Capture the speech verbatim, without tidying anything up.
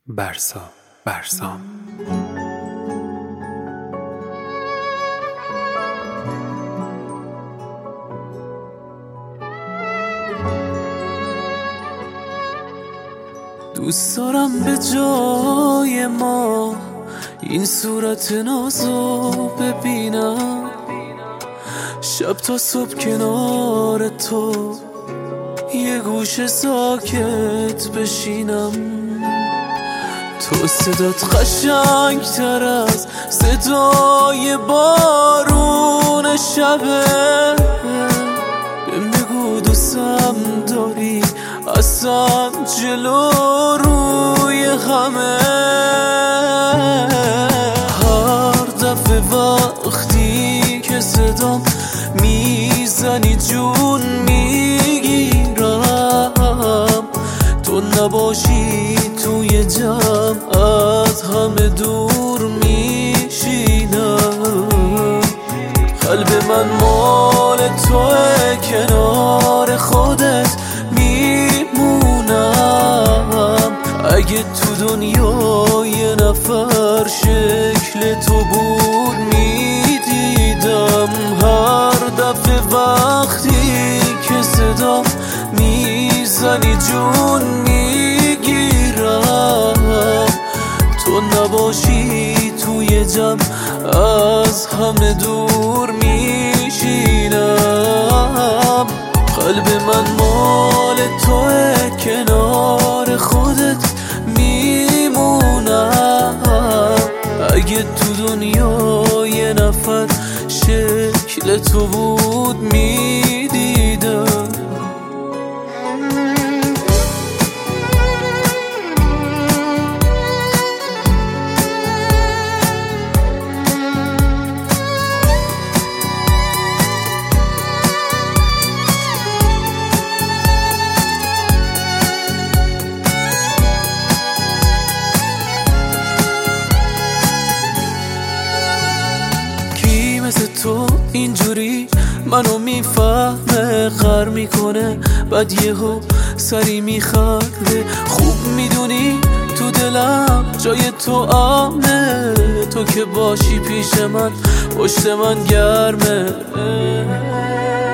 برسا برسام. دوست دارم به جای ما این صورت نازو ببینم، شب تا صبح کنار تو یه گوشه ساکت بشینم. تو صدات قشنگ تر از صدای بارون شبه، بهم بگو دوستم داری اصلا جلو روی همه. هر دفعه وقتی که صدام میزنی جون میگیرم، تو نباشی توی جمع از همه دور میشینم. قلب من مال توه، کنار خودت میمونم. اگه تو دنیا یه نفر شکل تو بود میدیدم. هر دفعه وقتی که صدام میزنی جون میگیرم، تو نباشی توی جمع از همه دور میشینم. قلب من مال توه، کنار خودت میمونم. اگه تو دنیا یه نفر شکل تو بود میدیدم. مثل تو اینجوری منو میفهمه، غر میکنه بعد یهو سری میخنده. خوب میدونی تو دلم جای تو امنه، تو که باشی پیش من پشت من گرمه.